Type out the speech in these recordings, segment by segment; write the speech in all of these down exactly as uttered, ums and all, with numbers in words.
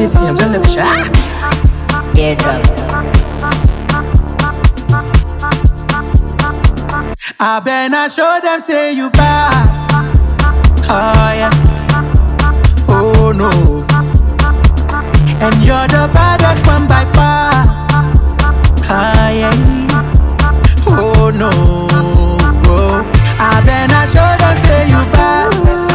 this year, I'm gonna be shy. Yeah, dog. I better show them say you bad. Oh yeah. Oh no. And you're the baddest one by far. Ah yeah. Oh no. Oh. I better show them say you bad.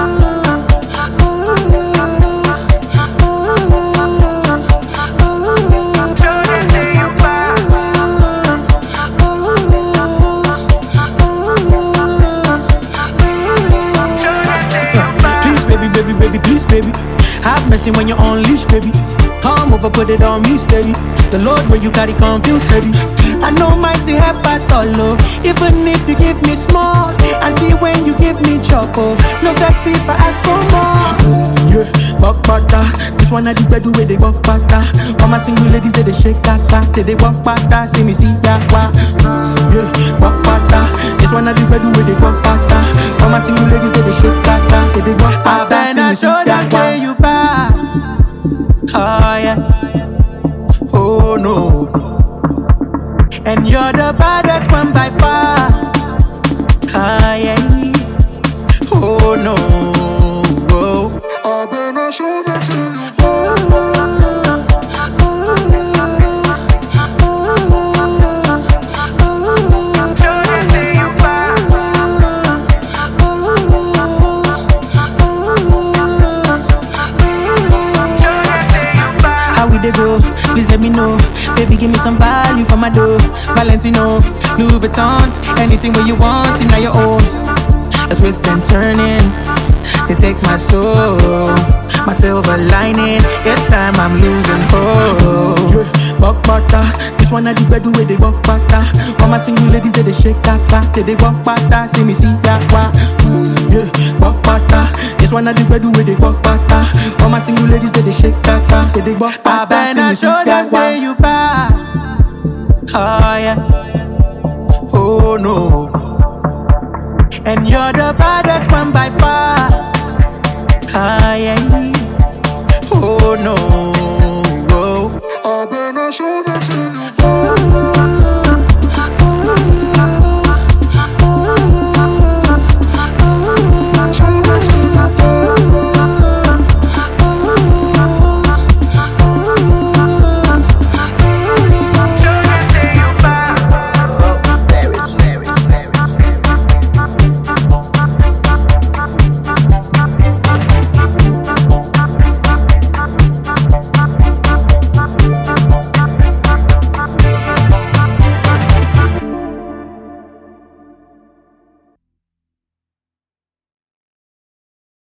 Baby, baby, please, baby. Have mercy when you're on leash, baby. Come over, put it on me steady. The load where you carry confused heavy. I know mighty help at all, oh. Even if you give me small, until when you give me choco. No vex if I ask for more. Mm, yeah, walk butter. This one I the bed where they walk butter. All my single ladies they they shake that back. They they walk butter, see me see that wa. Mm, yeah, walk butter. This one I the bed where they walk butter. All my single ladies they they shake that back. They they walk butter. I show them say you bad. Oh yeah. Oh no. And you're the baddest one by far. Ah yeah. Oh no. Oh. I better show them say you bad. They go, please let me know. Baby, give me some value for my dough. Valentino, Louis Vuitton, anything where you want, in now your own. A twist and turning, they take my soul, my silver lining. Each time I'm losing hope. Yeah, walk butter. This one I the bed where they walk butter. All my single ladies they they shake that back. They they walk butter, see me see that wa. Mm, yeah, walk butter. This one I the bed where they walk butter. All my single ladies they they shake that back. They they walk butter. I better show them say you bad. Oh yeah. Oh no. And you're the baddest one by far. Ah yeah. Oh no. Oh. I better show them say you